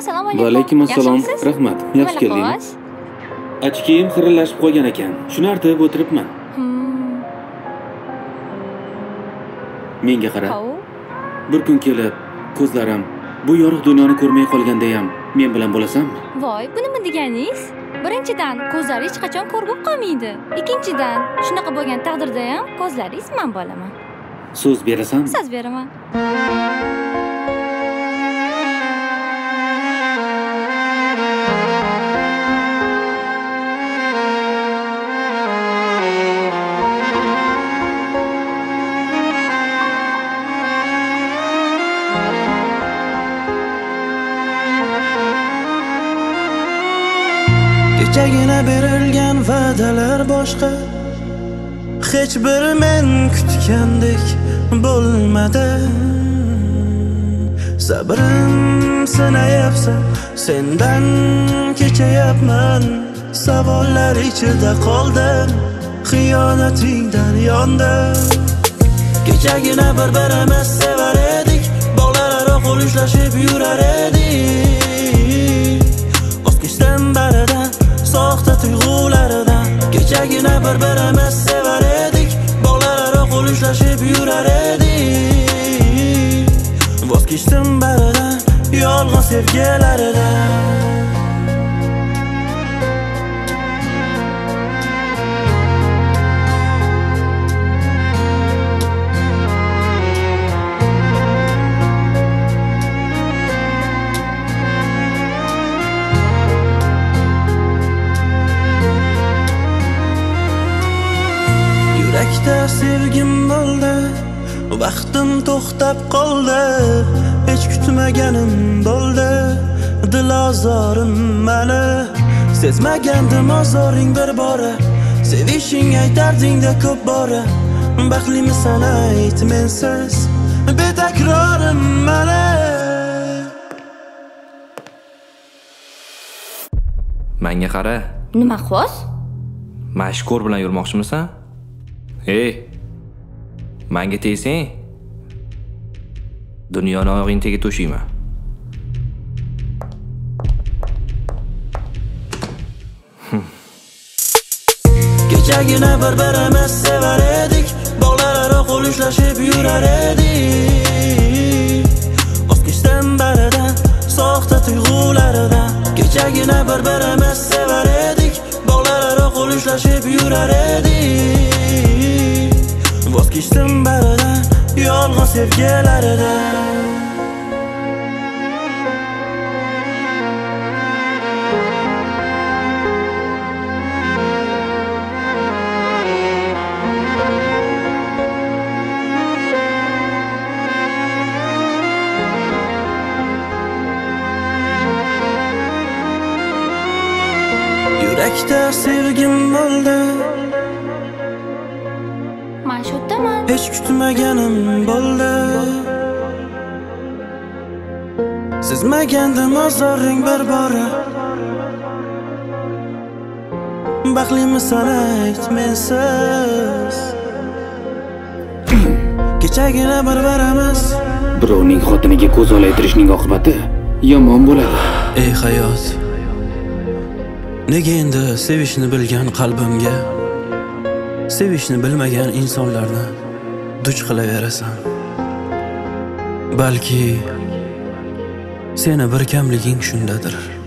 Assalomu alaykum. Va alaykum assalom. Rahmat. Yaxshi keldingiz. Ochkiyim xirillashib qolgan ekan. Shuni artib o'tiribman. Menga qara. Bir kun kelib, ko'zlarim bu yorug' dunyoni ko'rmay qolganda ham men bilan bo'lasanmi? Voy, bu nima deganingiz? Birinchidan, ko'zlari hech qachon ko'rgib qolmaydi. Ikkinchidan, shunaqa bo'lgan taqdirda ham ko'zlaringiz men bo'laman. So'z berasanmi? So'z beraman. Kechagina berilgan va'dalar boshqa, hech bir men kutgandek bo'lmadi. Sabrim sinayapsa, sendan kechayapman. Savollar ichida qoldim, xiyonatingdan yondim. Kechagina bir-birimiz sevar edik, bog'lararo qo'l ushlashib yurar edik. Vazkechdim baridan, soxta tuyg'ularidan. Kechagina bir-birimiz sevar edik, bog'lararo qo'l ushlashib yurar edik. Vazkechdim baridan, yolg'on sevgilaridan. Yurakda sevgim bo'ldi, vaqtim to'xtab qoldi. Hech kutmaganim bo'ldi, dil ozorim mani. Sezmagandim ozoring bir bora, sevishing aytarding-da ko'p bora. Baxtlimisan ayt mensiz, betakrorim mani. Menga qara. Nima xos? Mashkur bilan yurmoqchimisan? Hey, menga tegsang, dunyoni oyog'ing tegi to'shiyman. Kechagina bir-birimiz sevar edik, bog'lararo qo'l ushlashib yurar edik. Vazkechdim baridan, soxta tuyg'ularidan. Kechagina bir-birimiz sevar edik, bog'lararo qo'l ushlashib yurar edik. Vazkechdim baridan, yolg'on sevgilaridan. Yurakda sevgim bo'ldi, Men shu yerdaman. hech kutmaganim bo'ldi. Sezmagandim ozoring bir bora. Baxtlimisan ayt mensiz. Kechagina bir-birimiz. Birovning xotiniga ko'z olaytirishning oqibati yomon bo'ladi. Ey hayot, nega endi sevishni bilgan qalbimga sevishni bilmagan insonlarni duch qilaverasan? Balki seni bir kamliging shundadir.